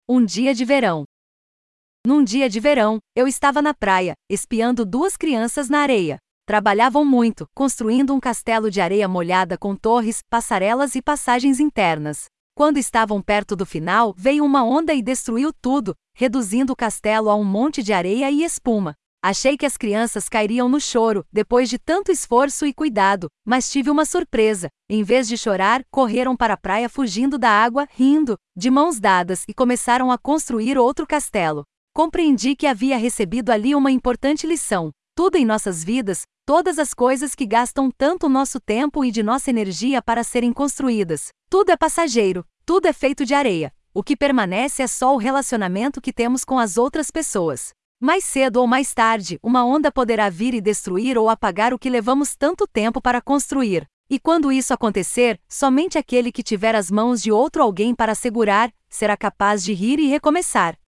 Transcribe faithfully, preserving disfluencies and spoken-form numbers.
Um dia de verão. Num dia de verão, eu estava na praia, espiando duas crianças na areia. Trabalhavam muito, construindo um castelo de areia molhada com torres, passarelas e passagens internas. Quando estavam perto do final, veio uma onda e destruiu tudo, reduzindo o castelo a um monte de areia e espuma. Achei que as crianças cairiam no choro, depois de tanto esforço e cuidado, mas tive uma surpresa. Em vez de chorar, correram para a praia fugindo da água, rindo, de mãos dadas, e começaram a construir outro castelo. Compreendi que havia recebido ali uma importante lição. Tudo em nossas vidas, todas as coisas que gastam tanto nosso tempo e de nossa energia para serem construídas, tudo é passageiro, tudo é feito de areia. O que permanece é só o relacionamento que temos com as outras pessoas. Mais cedo ou mais tarde, uma onda poderá vir e destruir ou apagar o que levamos tanto tempo para construir. E quando isso acontecer, somente aquele que tiver as mãos de outro alguém para segurar, será capaz de rir e recomeçar.